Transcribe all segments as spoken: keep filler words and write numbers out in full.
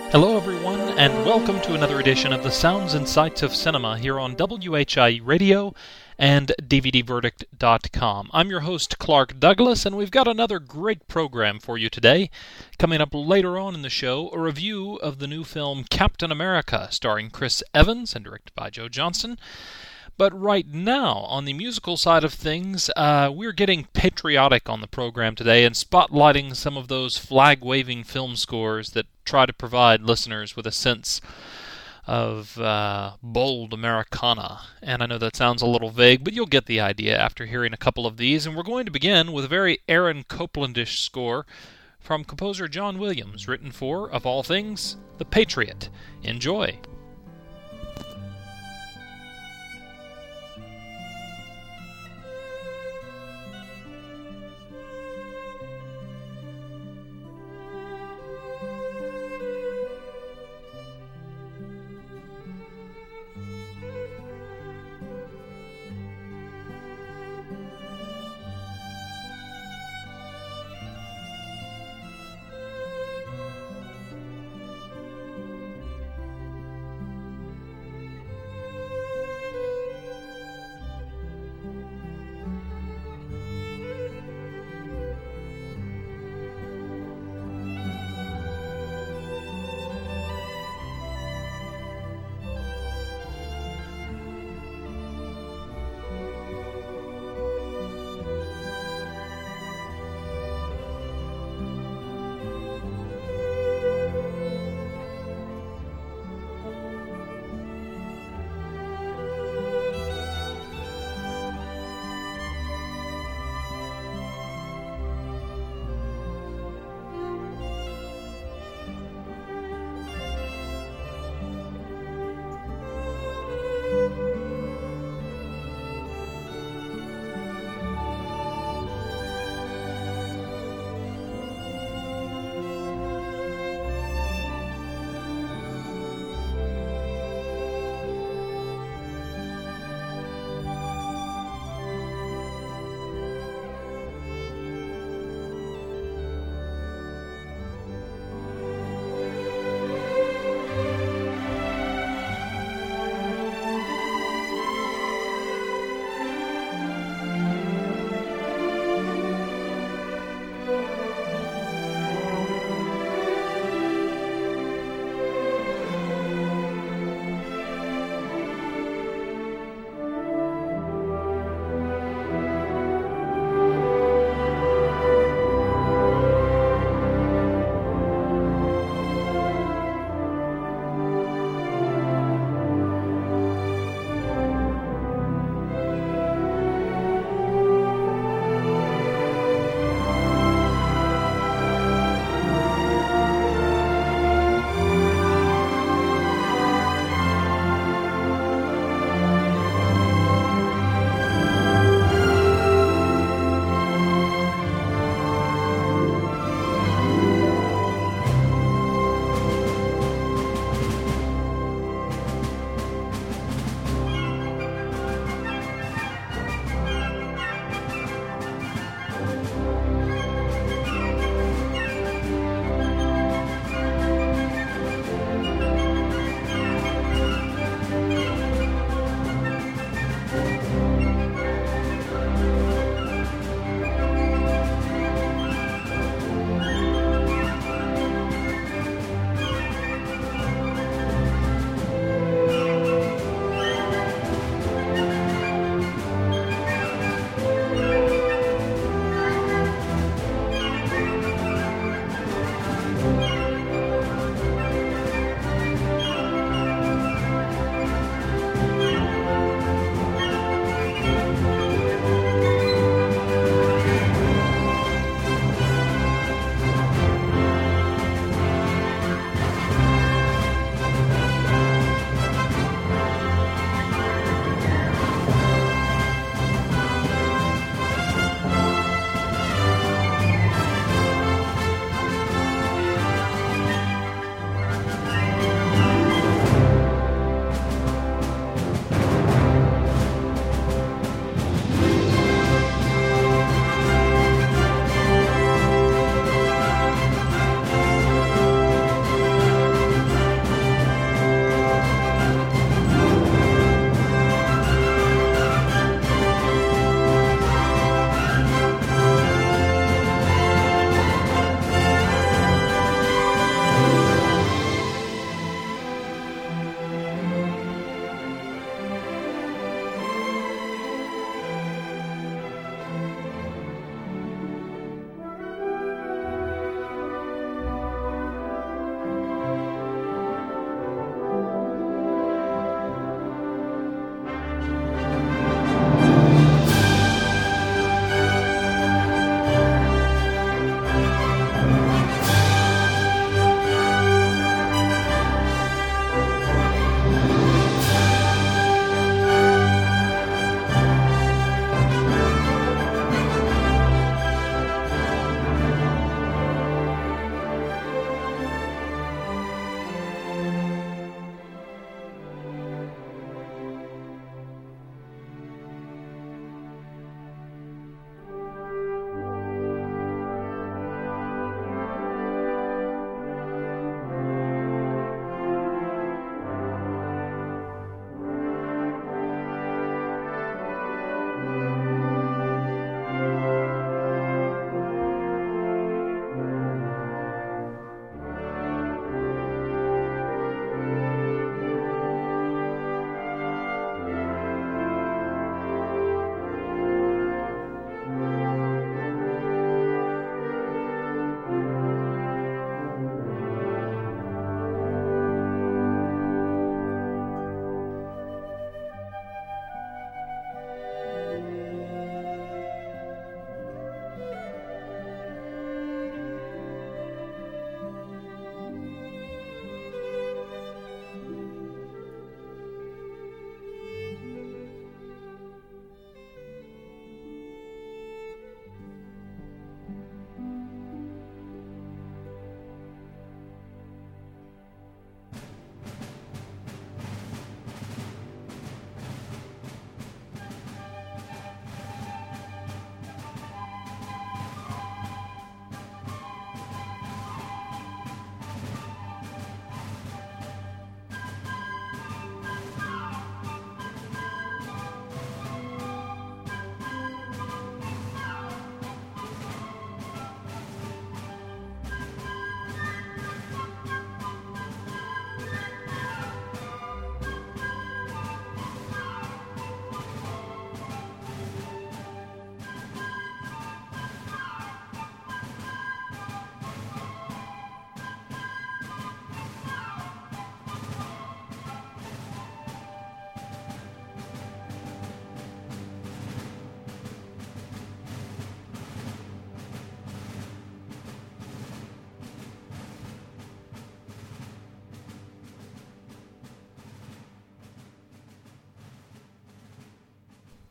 Hello, everyone, and welcome to another edition of the Sounds and Sights of Cinema here on W H I E Radio and D V D Verdict dot com. I'm your host, Clark Douglas, and we've got another great program for you today. Coming up later on in the show, a review of the new film Captain America, starring Chris Evans and directed by Joe Johnston. But right now, on the musical side of things, uh, we're getting patriotic on the program today and spotlighting some of those flag-waving film scores that try to provide listeners with a sense of uh, bold Americana. And I know that sounds a little vague, but you'll get the idea after hearing a couple of these. And we're going to begin with a very Aaron Coplandish score from composer John Williams, written for, of all things, The Patriot. Enjoy!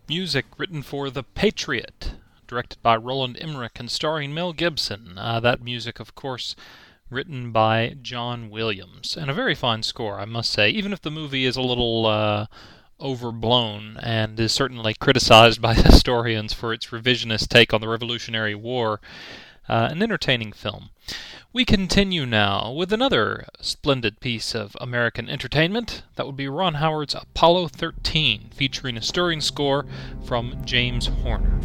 Music written for The Patriot, directed by Roland Emmerich and starring Mel Gibson. Uh, that music, of course, written by John Williams. And a very fine score, I must say, even if the movie is a little uh, overblown and is certainly criticized by historians for its revisionist take on the Revolutionary War. Uh, an entertaining film. We continue now with another splendid piece of American entertainment. That would be Ron Howard's Apollo thirteen, featuring a stirring score from James Horner.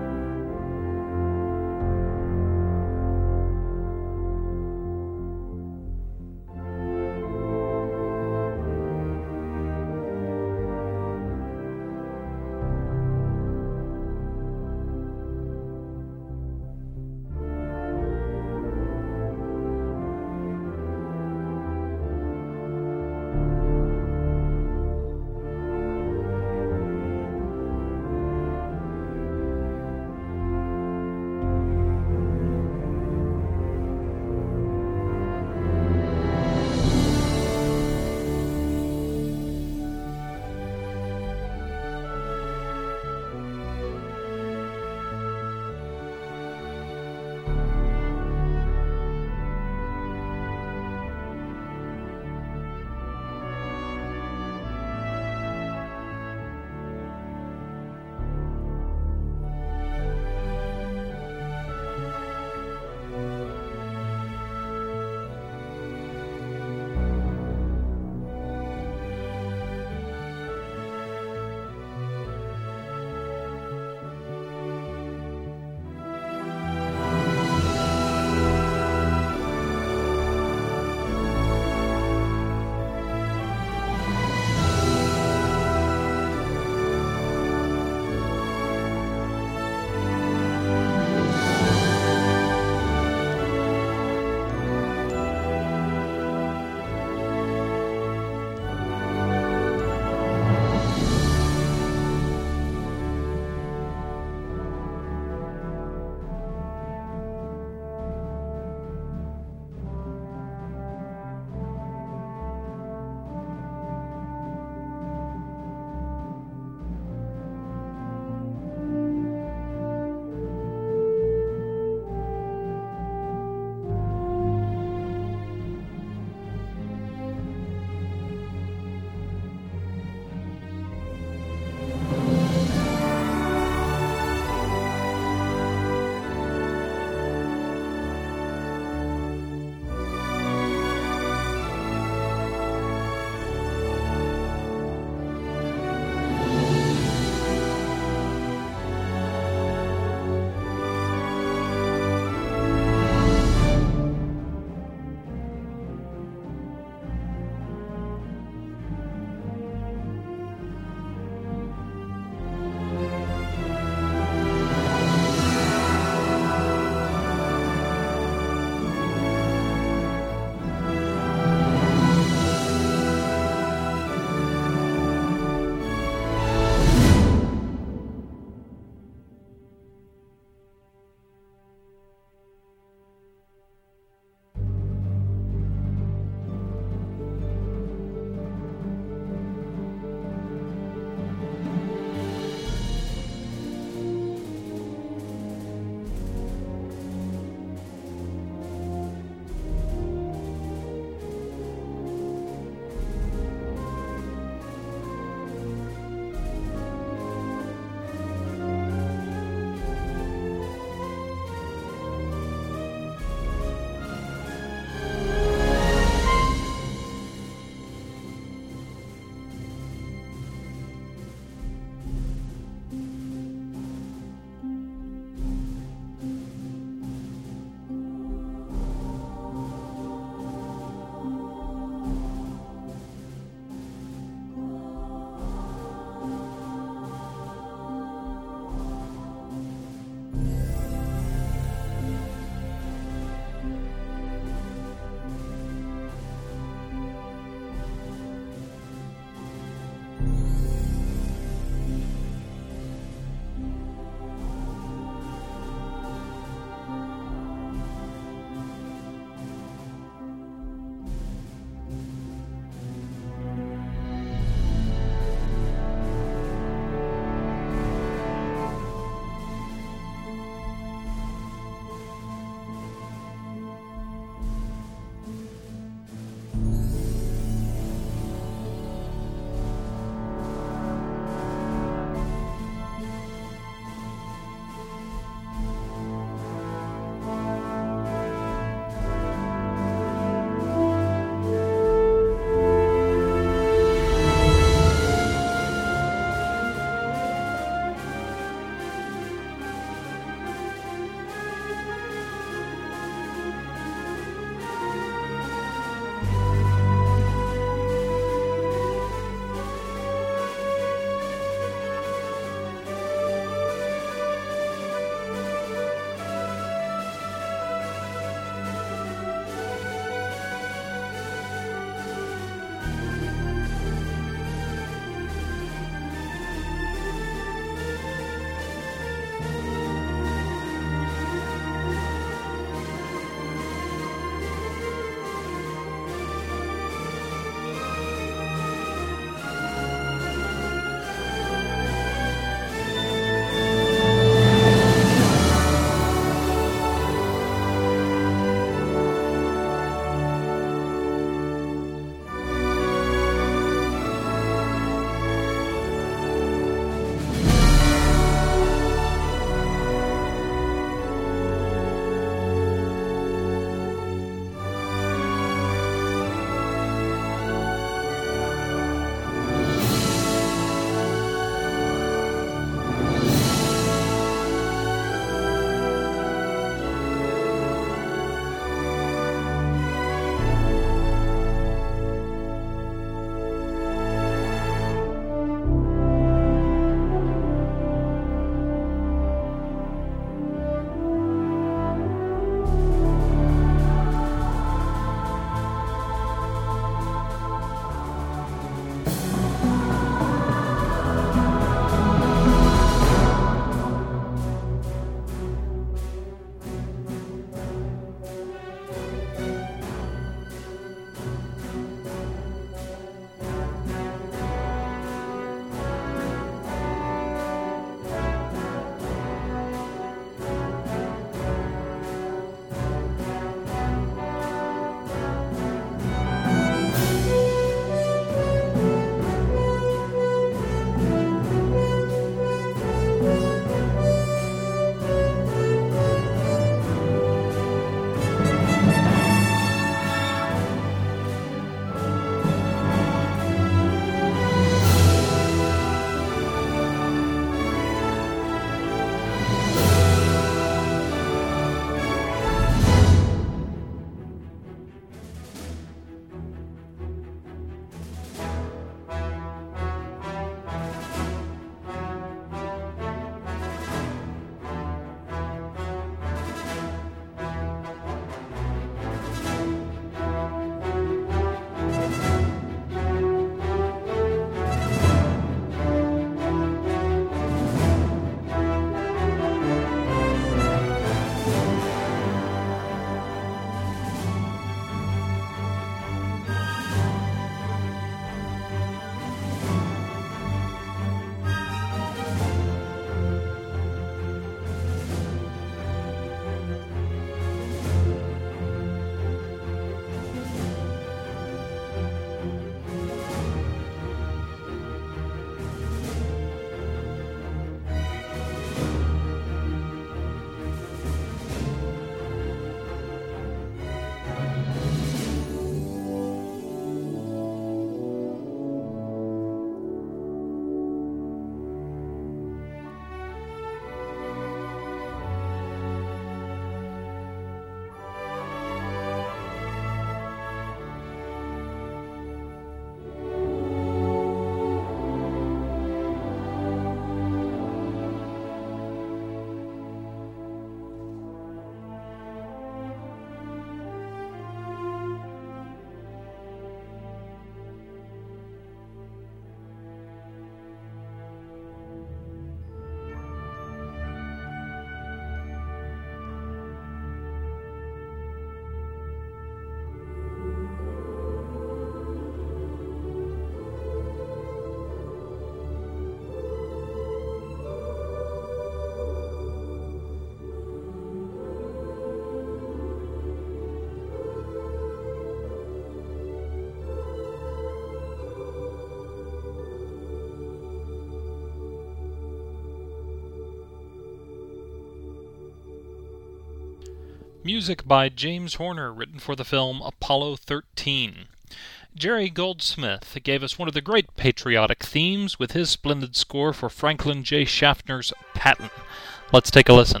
Music by James Horner, written for the film Apollo thirteen. Jerry Goldsmith gave us one of the great patriotic themes with his splendid score for Franklin J. Schaffner's Patton. Let's take a listen.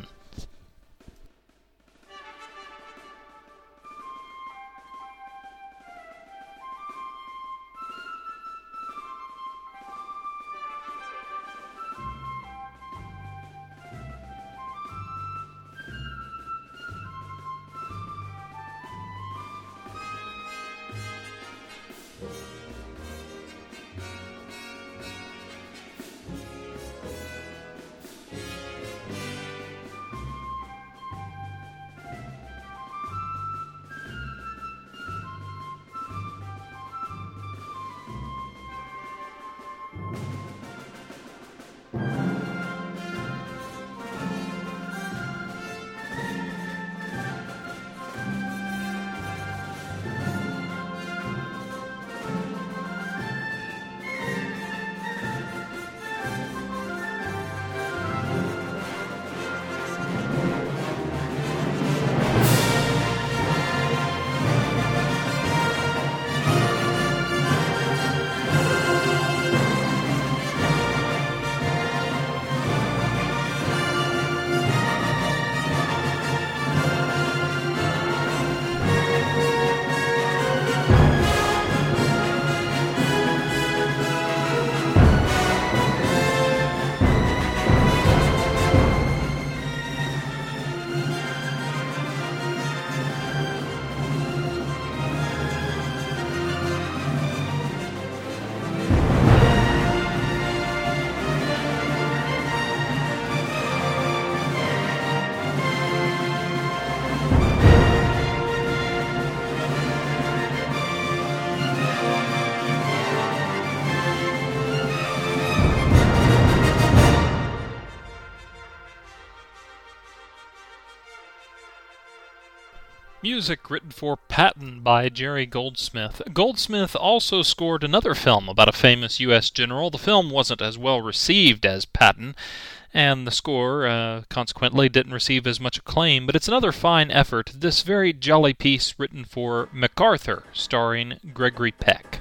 Music written for Patton by Jerry Goldsmith. Goldsmith also scored another film about a famous U S general. The film wasn't as well received as Patton, and the score, uh, consequently, didn't receive as much acclaim, but it's another fine effort, this very jolly piece written for MacArthur, starring Gregory Peck.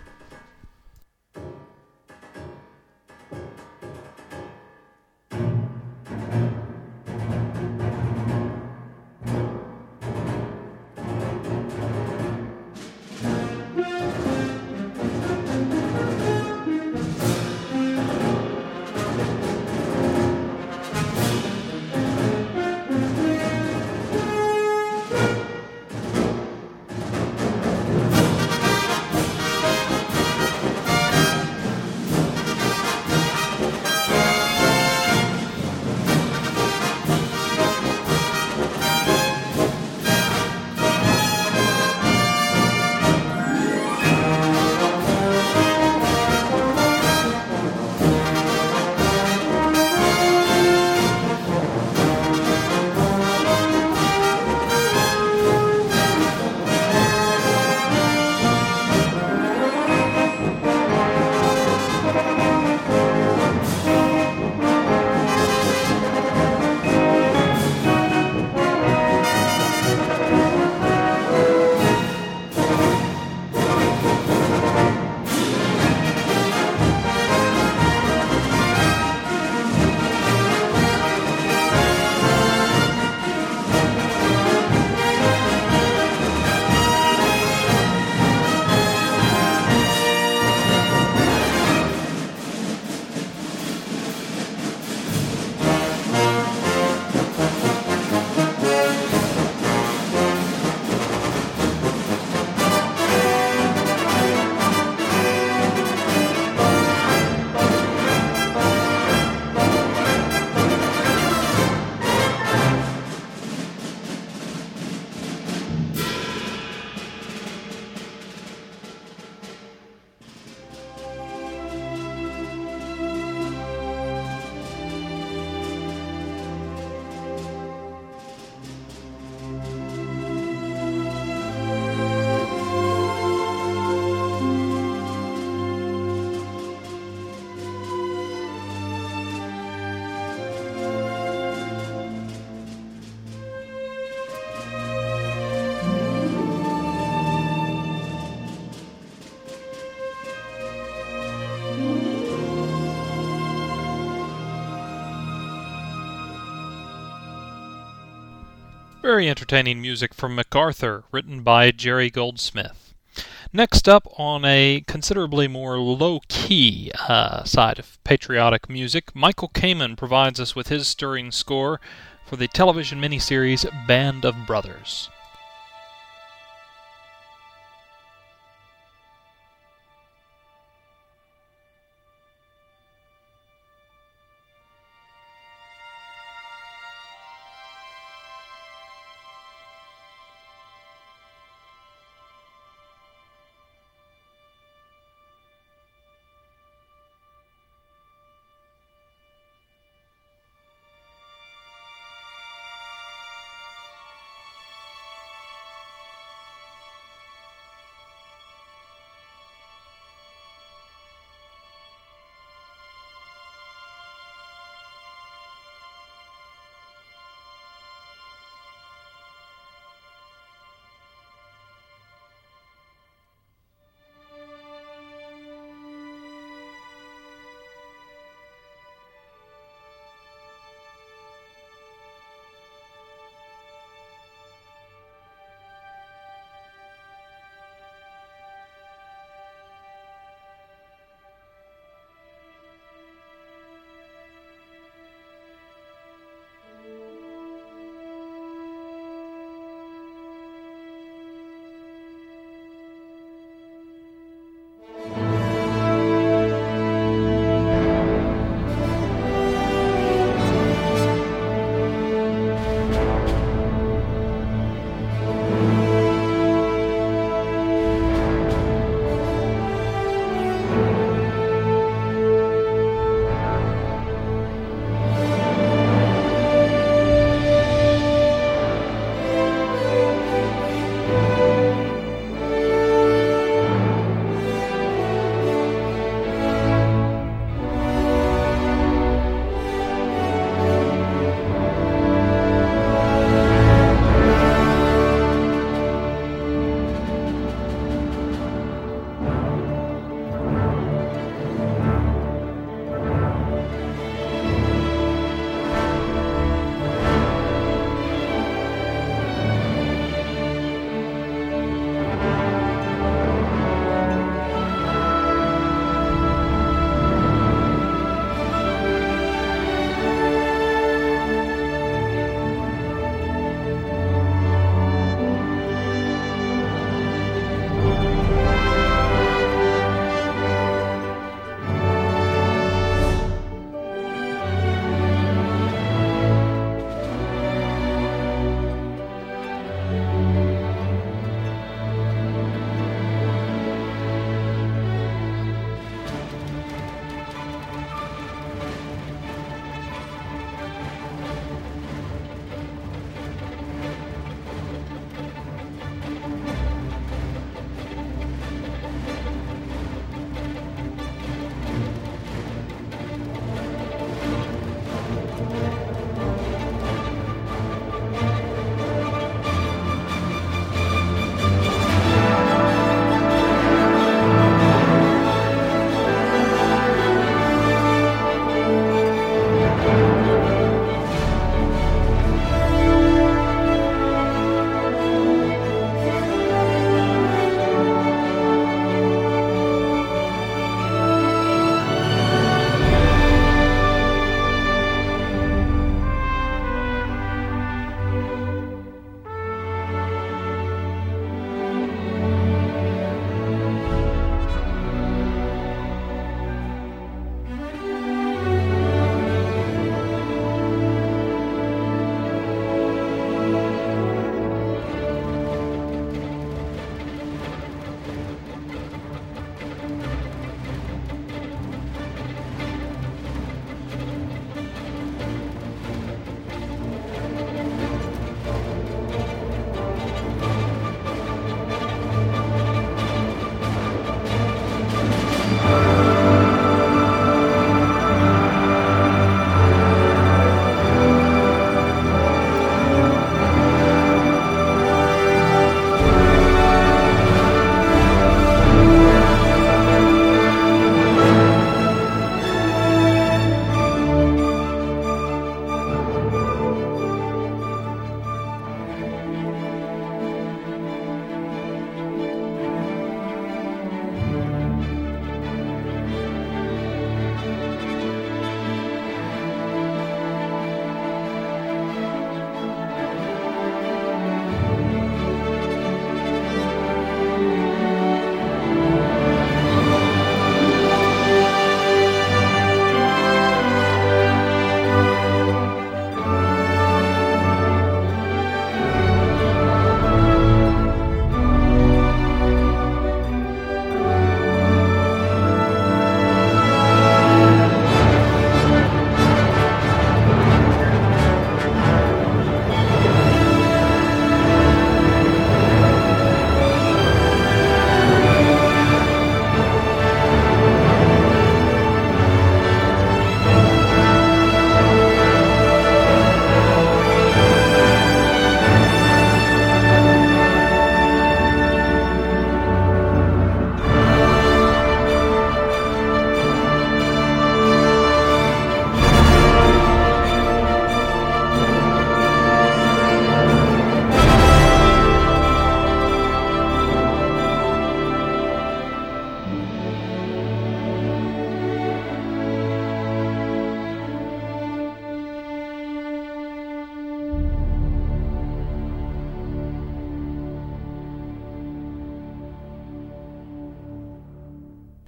Very entertaining music from MacArthur, written by Jerry Goldsmith. Next up, on a considerably more low-key uh, side of patriotic music, Michael Kamen provides us with his stirring score for the television miniseries Band of Brothers.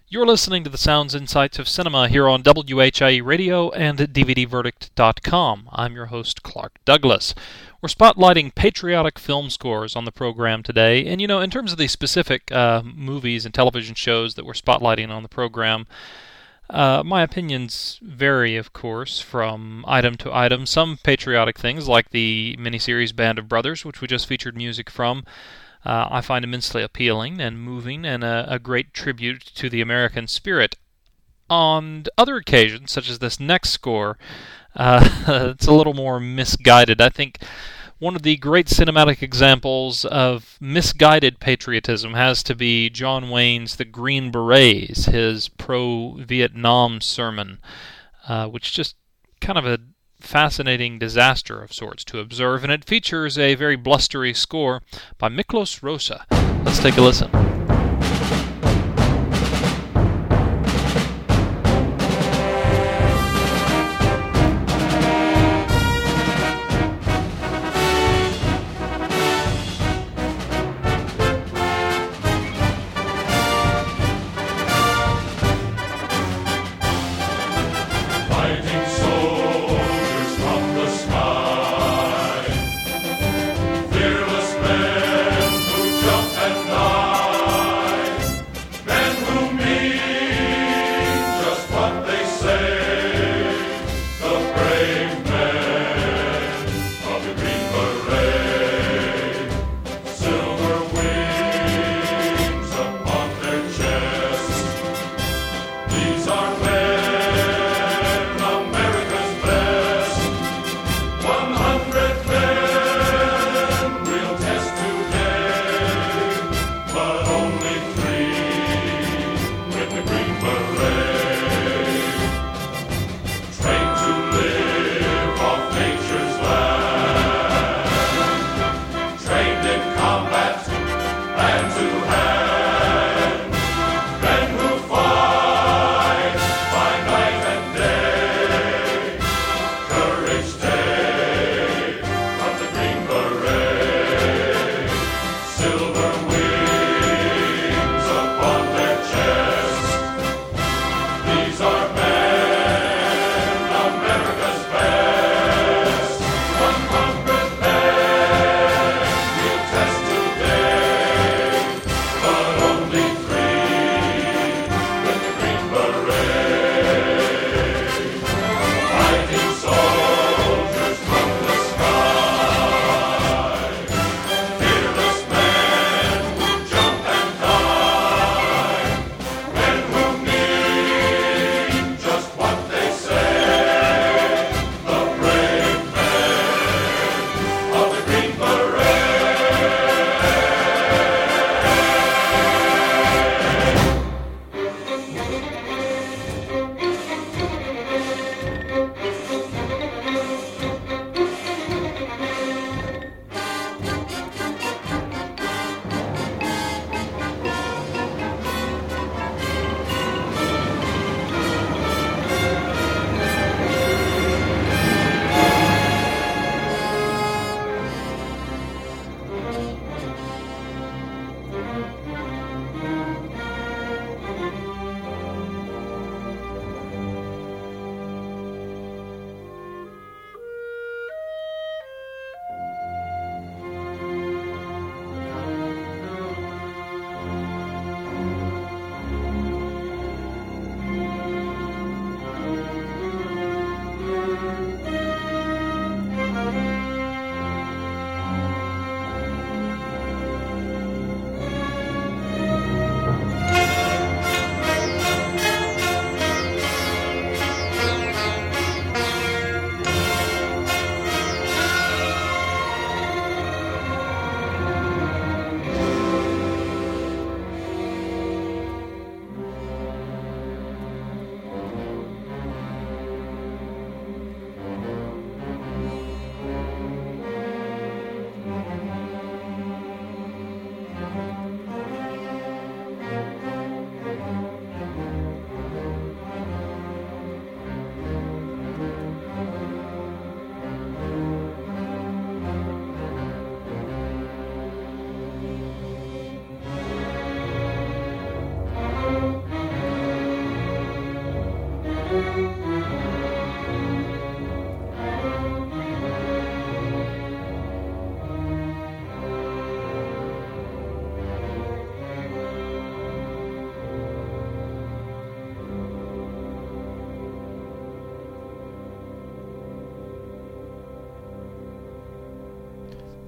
You're listening to the Sounds and Sights of Cinema here on W H I E Radio and D V D Verdict dot com. I'm your host, Clark Douglas. We're spotlighting patriotic film scores on the program today. And, you know, in terms of the specific uh, movies and television shows that we're spotlighting on the program, uh, my opinions vary, of course, from item to item. Some patriotic things, like the miniseries Band of Brothers, which we just featured music from, Uh, I find immensely appealing and moving and a, a great tribute to the American spirit. On other occasions, such as this next score, uh, it's a little more misguided. I think one of the great cinematic examples of misguided patriotism has to be John Wayne's The Green Berets, his pro-Vietnam sermon, uh, which just kind of a fascinating disaster of sorts to observe, and it features a very blustery score by Miklos Rozsa. Let's take a listen. Fearless men who jump and die.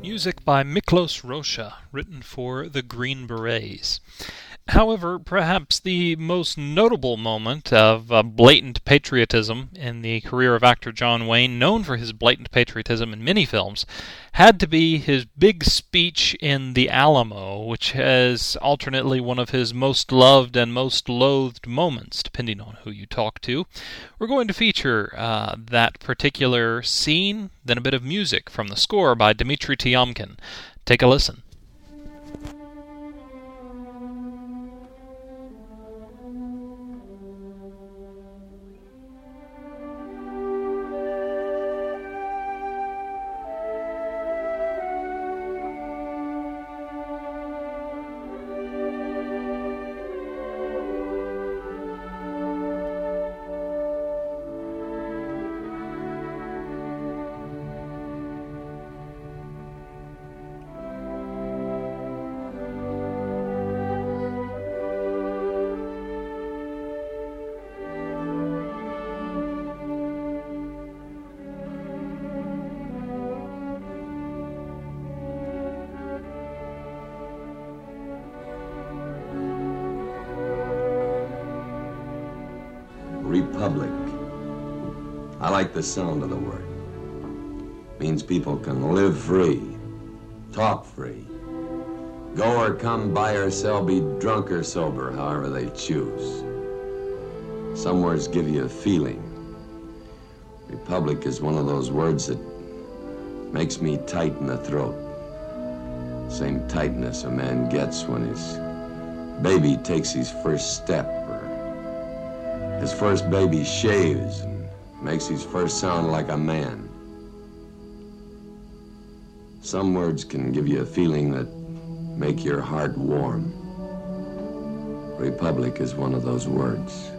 Music by Miklos Rocha, written for the Green Berets. However, perhaps the most notable moment of uh, blatant patriotism in the career of actor John Wayne, known for his blatant patriotism in many films, had to be his big speech in The Alamo, which is alternately one of his most loved and most loathed moments, depending on who you talk to. We're going to feature uh, that particular scene, then a bit of music from the score by Dmitri Tiomkin. Take a listen. Republic. I like the sound of the word. Means people can live free, talk free, go or come, buy or sell, be drunk or sober, however they choose. Some words give you a feeling. Republic is one of those words that makes me tight in the throat. Same tightness a man gets when his baby takes his first step, or his first baby shaves and makes his first sound like a man. Some words can give you a feeling that make your heart warm. Republic is one of those words.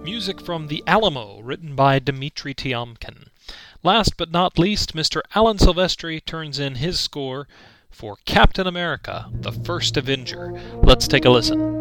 music from The Alamo, written by Dmitri Tiomkin. Last but not least, Mister Alan Silvestri turns in his score for Captain America, the First Avenger. Let's take a listen.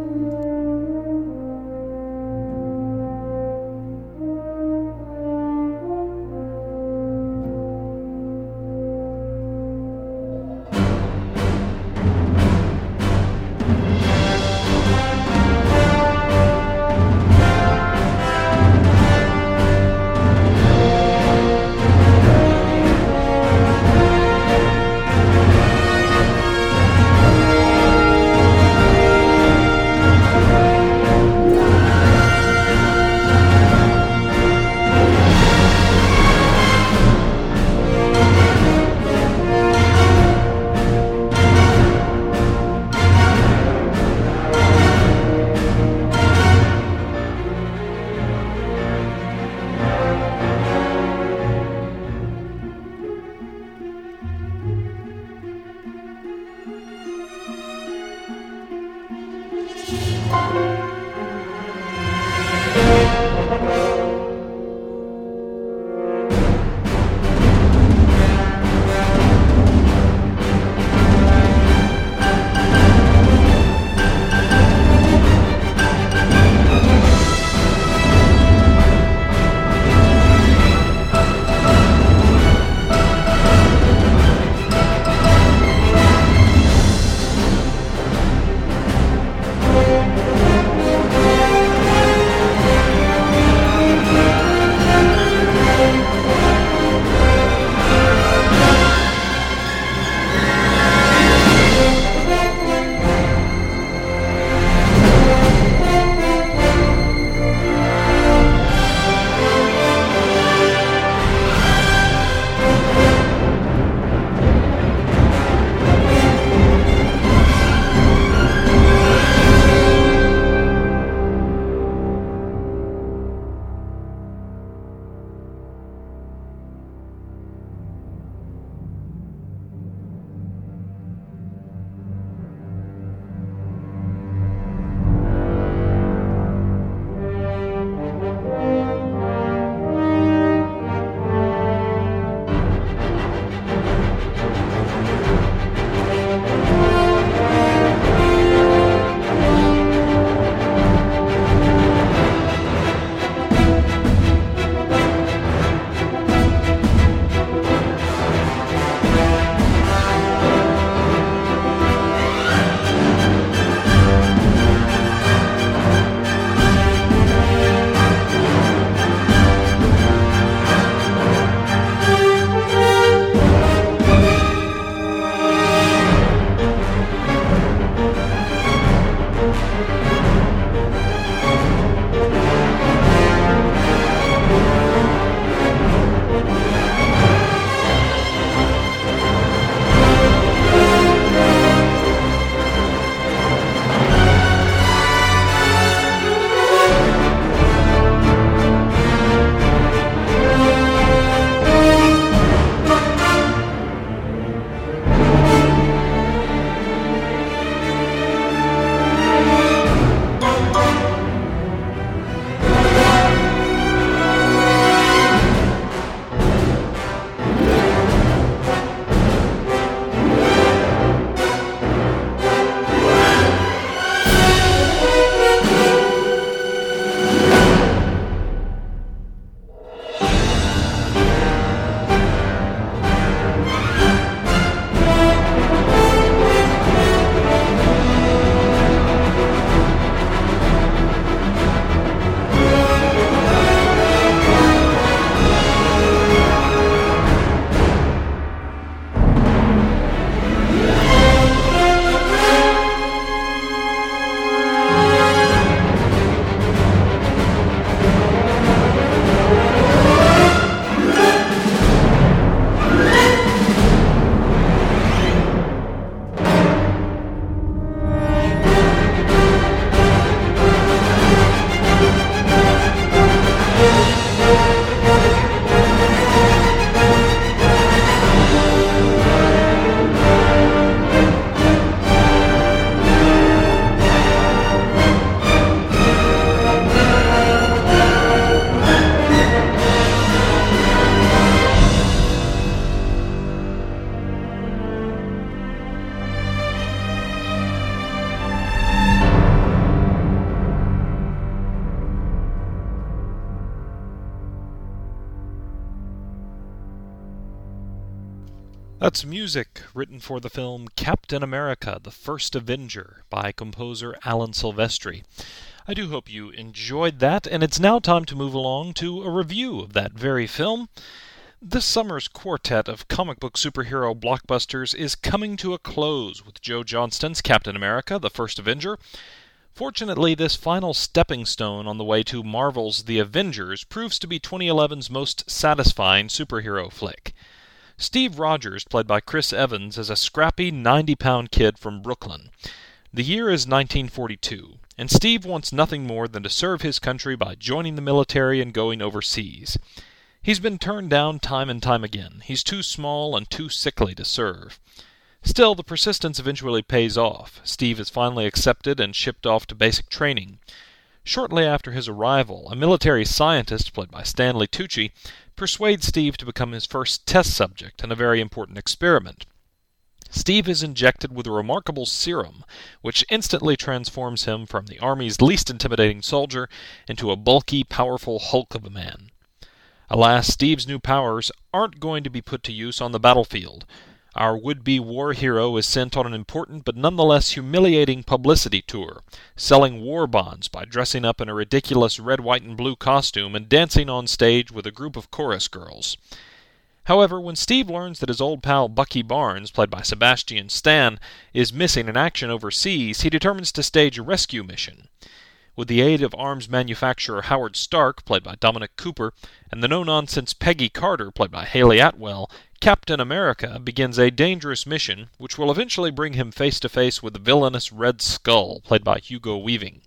That's music written for the film Captain America, the First Avenger by composer Alan Silvestri. I do hope you enjoyed that, and it's now time to move along to a review of that very film. This summer's quartet of comic book superhero blockbusters is coming to a close with Joe Johnston's Captain America, the First Avenger. Fortunately, this final stepping stone on the way to Marvel's The Avengers proves to be twenty eleven's most satisfying superhero flick. Steve Rogers, played by Chris Evans, is a scrappy ninety-pound kid from Brooklyn. The year is nineteen forty-two, and Steve wants nothing more than to serve his country by joining the military and going overseas. He's been turned down time and time again. He's too small and too sickly to serve. Still, the persistence eventually pays off. Steve is finally accepted and shipped off to basic training. Shortly after his arrival, a military scientist, played by Stanley Tucci, persuades Steve to become his first test subject in a very important experiment. Steve is injected with a remarkable serum, which instantly transforms him from the Army's least intimidating soldier into a bulky, powerful hulk of a man. Alas, Steve's new powers aren't going to be put to use on the battlefield. Our would-be war hero is sent on an important but nonetheless humiliating publicity tour, selling war bonds by dressing up in a ridiculous red, white, and blue costume and dancing on stage with a group of chorus girls. However, when Steve learns that his old pal Bucky Barnes, played by Sebastian Stan, is missing in action overseas, he determines to stage a rescue mission. With the aid of arms manufacturer Howard Stark, played by Dominic Cooper, and the no-nonsense Peggy Carter, played by Haley Atwell, Captain America begins a dangerous mission which will eventually bring him face-to-face with the villainous Red Skull, played by Hugo Weaving.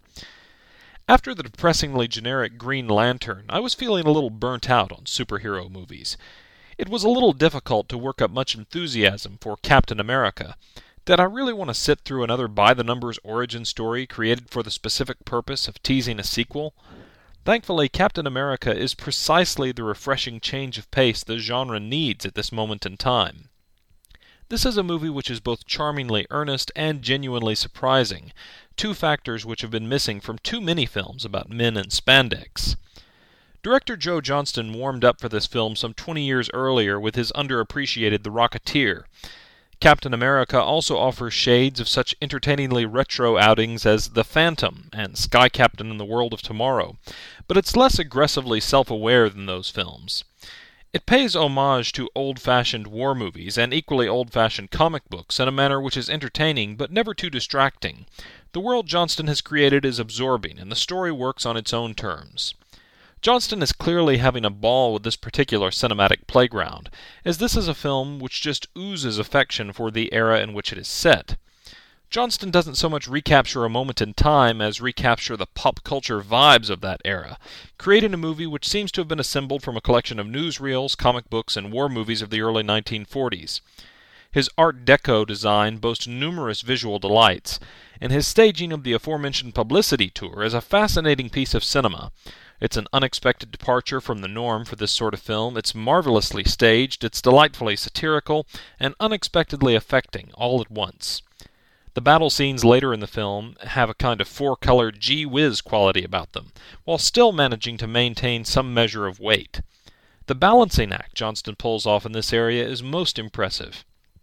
After the depressingly generic Green Lantern, I was feeling a little burnt out on superhero movies. It was a little difficult to work up much enthusiasm for Captain America. Did I really want to sit through another by-the-numbers origin story created for the specific purpose of teasing a sequel? Thankfully, Captain America is precisely the refreshing change of pace the genre needs at this moment in time. This is a movie which is both charmingly earnest and genuinely surprising, two factors which have been missing from too many films about men in spandex. Director Joe Johnston warmed up for this film some twenty years earlier with his underappreciated The Rocketeer. Captain America also offers shades of such entertainingly retro outings as The Phantom and Sky Captain and the World of Tomorrow, but it's less aggressively self-aware than those films. It pays homage to old-fashioned war movies and equally old-fashioned comic books in a manner which is entertaining but never too distracting. The world Johnston has created is absorbing, and the story works on its own terms. Johnston is clearly having a ball with this particular cinematic playground, as this is a film which just oozes affection for the era in which it is set. Johnston doesn't so much recapture a moment in time as recapture the pop culture vibes of that era, creating a movie which seems to have been assembled from a collection of newsreels, comic books, and war movies of the early nineteen forties. His Art Deco design boasts numerous visual delights, and his staging of the aforementioned publicity tour is a fascinating piece of cinema. It's an unexpected departure from the norm for this sort of film. It's marvelously staged, it's delightfully satirical, and unexpectedly affecting all at once. The battle scenes later in the film have a kind of four-color gee-whiz quality about them, while still managing to maintain some measure of weight. The balancing act Johnston pulls off in this area is most impressive.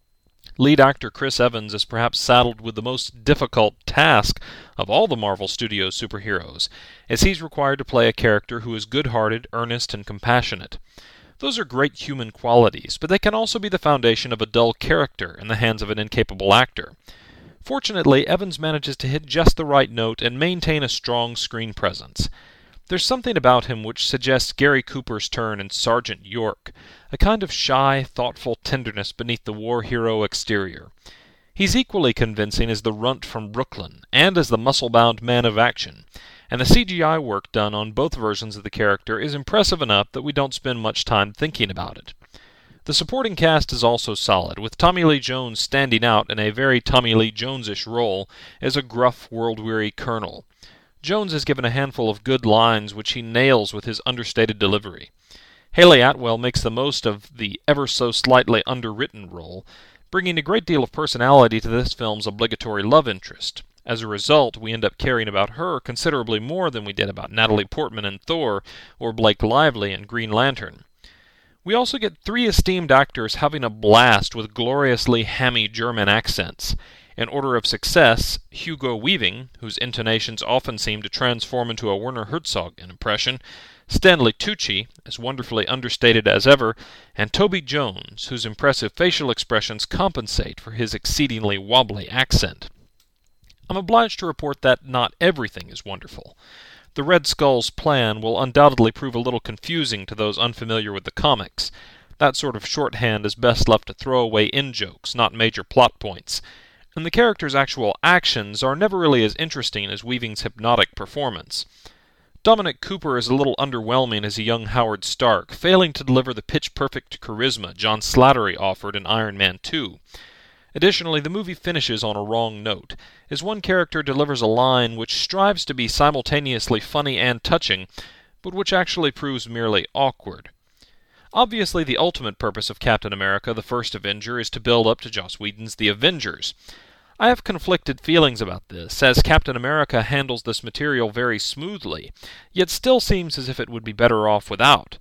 Lead actor Chris Evans is perhaps saddled with the most difficult task of all the Marvel Studios superheroes, as he's required to play a character who is good-hearted, earnest, and compassionate. Those are great human qualities, but they can also be the foundation of a dull character in the hands of an incapable actor. Fortunately, Evans manages to hit just the right note and maintain a strong screen presence. There's something about him which suggests Gary Cooper's turn in Sergeant York, a kind of shy, thoughtful tenderness beneath the war hero exterior. He's equally convincing as the runt from Brooklyn, and as the muscle-bound man of action, and the C G I work done on both versions of the character is impressive enough that we don't spend much time thinking about it. The supporting cast is also solid, with Tommy Lee Jones standing out in a very Tommy Lee Jones-ish role as a gruff, world-weary colonel. Jones is given a handful of good lines which he nails with his understated delivery. Haley Atwell makes the most of the ever-so-slightly underwritten role, bringing a great deal of personality to this film's obligatory love interest. As a result, we end up caring about her considerably more than we did about Natalie Portman in Thor or Blake Lively in Green Lantern. We also get three esteemed actors having a blast with gloriously hammy German accents. In order of success, Hugo Weaving, whose intonations often seem to transform into a Werner Herzog impression, Stanley Tucci, as wonderfully understated as ever, and Toby Jones, whose impressive facial expressions compensate for his exceedingly wobbly accent. I'm obliged to report that not everything is wonderful. The Red Skull's plan will undoubtedly prove a little confusing to those unfamiliar with the comics. That sort of shorthand is best left to throwaway in-jokes, not major plot points. And the characters' actual actions are never really as interesting as Weaving's hypnotic performance. Dominic Cooper is a little underwhelming as a young Howard Stark, failing to deliver the pitch-perfect charisma John Slattery offered in Iron Man two. Additionally, the movie finishes on a wrong note, as one character delivers a line which strives to be simultaneously funny and touching, but which actually proves merely awkward. Obviously, the ultimate purpose of Captain America, the First Avenger, is to build up to Joss Whedon's The Avengers. I have conflicted feelings about this, as Captain America handles this material very smoothly, yet still seems as if it would be better off without.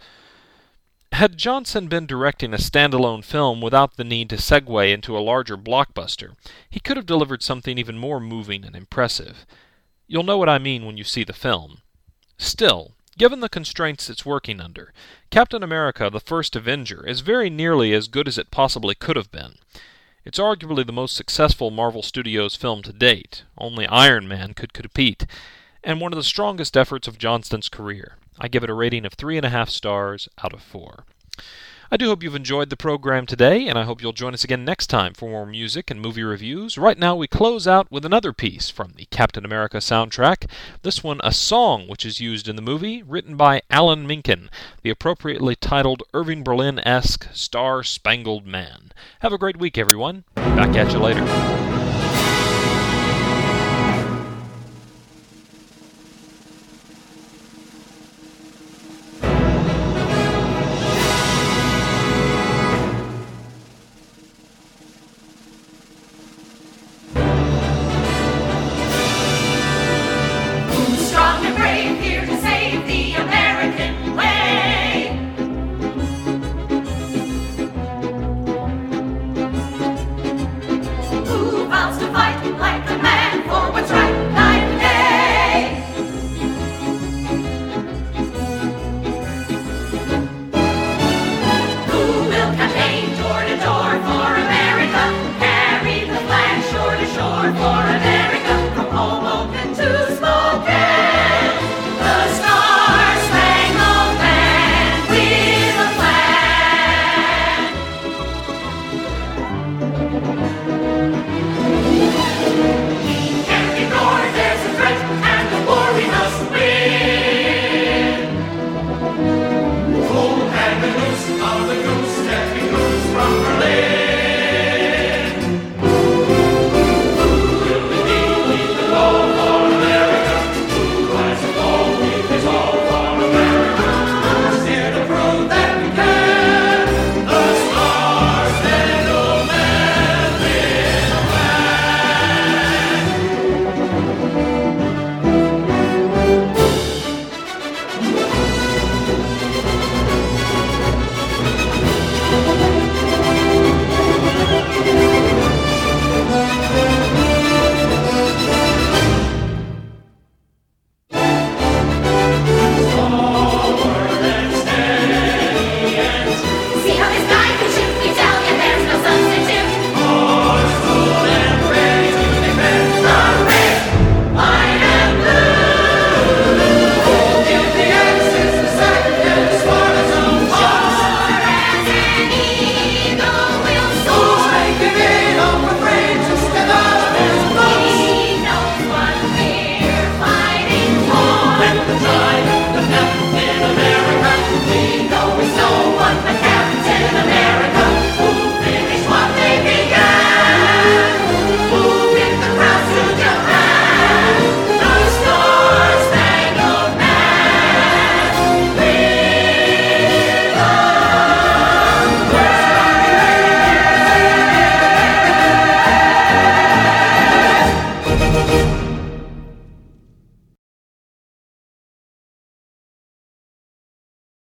Had Johnson been directing a standalone film without the need to segue into a larger blockbuster, he could have delivered something even more moving and impressive. You'll know what I mean when you see the film. Still, given the constraints it's working under, Captain America, the First Avenger, is very nearly as good as it possibly could have been. It's arguably the most successful Marvel Studios film to date, only Iron Man could compete, and one of the strongest efforts of Johnston's career. I give it a rating of three and a half stars out of four. I do hope you've enjoyed the program today, and I hope you'll join us again next time for more music and movie reviews. Right now we close out with another piece from the Captain America soundtrack, this one a song which is used in the movie, written by Alan Menken, the appropriately titled Irving Berlin-esque Star Spangled Man. Have a great week, everyone. Back at you later.